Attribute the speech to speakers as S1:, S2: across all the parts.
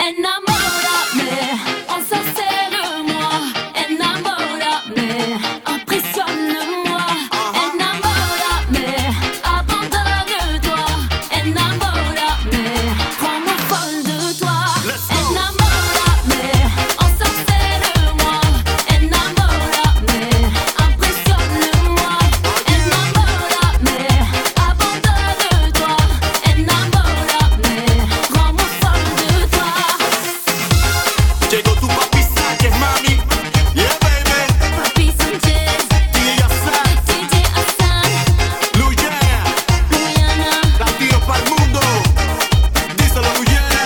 S1: Enamórame, ensorcelle-moi. Enamórame, impressionne-moi. Enamórame, abandonne-toi. Enamórame, rends-moi folle de toi. Enamórame, ensorcelle-moi. Enamórame, impressionne-moi. Enamórame, abandonne-toi. Enamórame, rends-moi folle de toi.
S2: Llegó tu papi Sánchez, mami. Yeah, baby.
S1: Papi Sánchez,
S2: DJ Hassan,
S1: DJ Hassan,
S2: Luyana,
S1: Luyana.
S2: latinos pa'l mundo. Díselo, Luyana.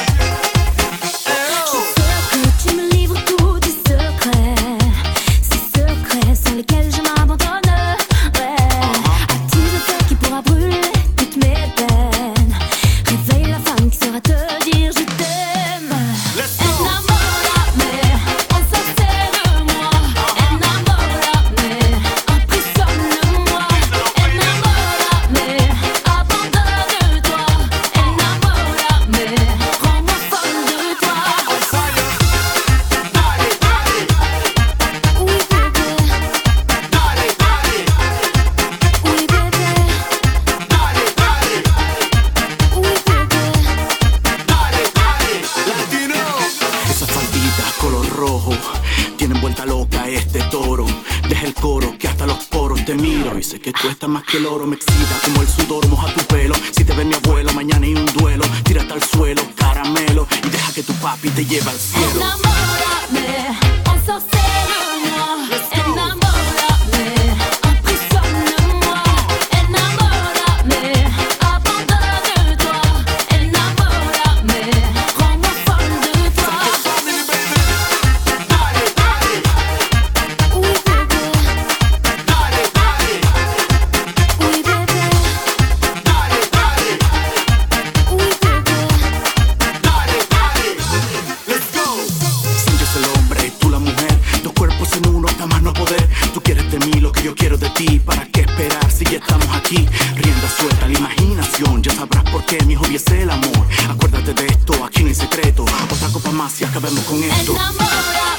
S1: Je sais que tu me livres tous tes secrets, ces secrets sur lesquels je m'abandonnerai. Attise le feu qui pourra brûler toutes mes peines. Réveille la femme qui saura te dire je t'aime.
S2: Let's go.
S1: Enamórame, ensorcelle-moi. Enamórame, impressionne-moi. Enamórame, abandonne-toi. Enamórame, rends-moi folle de toi.
S2: On fire. Dale, dale,
S1: Oui bébé,
S2: dale, dale,
S1: oui bébé,
S2: dale, dale,
S1: oui bébé.
S2: dale, dale. Latino. Esa faldita color rojo tiene vuelta loca este toro. Deja el coro que hasta los poros te miro y sé que tú estás más que el oro. Me excita como el sudor, moja tu pelo. Si te ve mi abuela, mañana hay un duelo. Tírate al suelo, caramelo y deja que tu papi te lleve al cielo.
S1: Enamórame, ensorcelle-moi. Enamórame, impressionne-moi. Enamórame, abandonne-toi. Enamórame, rends-moi folle de toi.
S2: Family, baby. Dale, dale,
S1: Oui bébé,
S2: dale, dale,
S1: oui bébé,
S2: dale, dale,
S1: oui bébé.
S2: dale, dale. Let's go. Sánchez el hombre, tú la mujer. Dos cuerpos en uno, hasta más no poder. Tú quieres de mí lo que yo quiero de ti. ¿Para qué esperar si ya estamos aquí? Rienda suelta la imaginación. Ya sabrás por qué mi hobby es el amor. Acuérdate de esto, aquí no hay secreto. Otra copa más y acabemos con esto.
S1: Enamórame.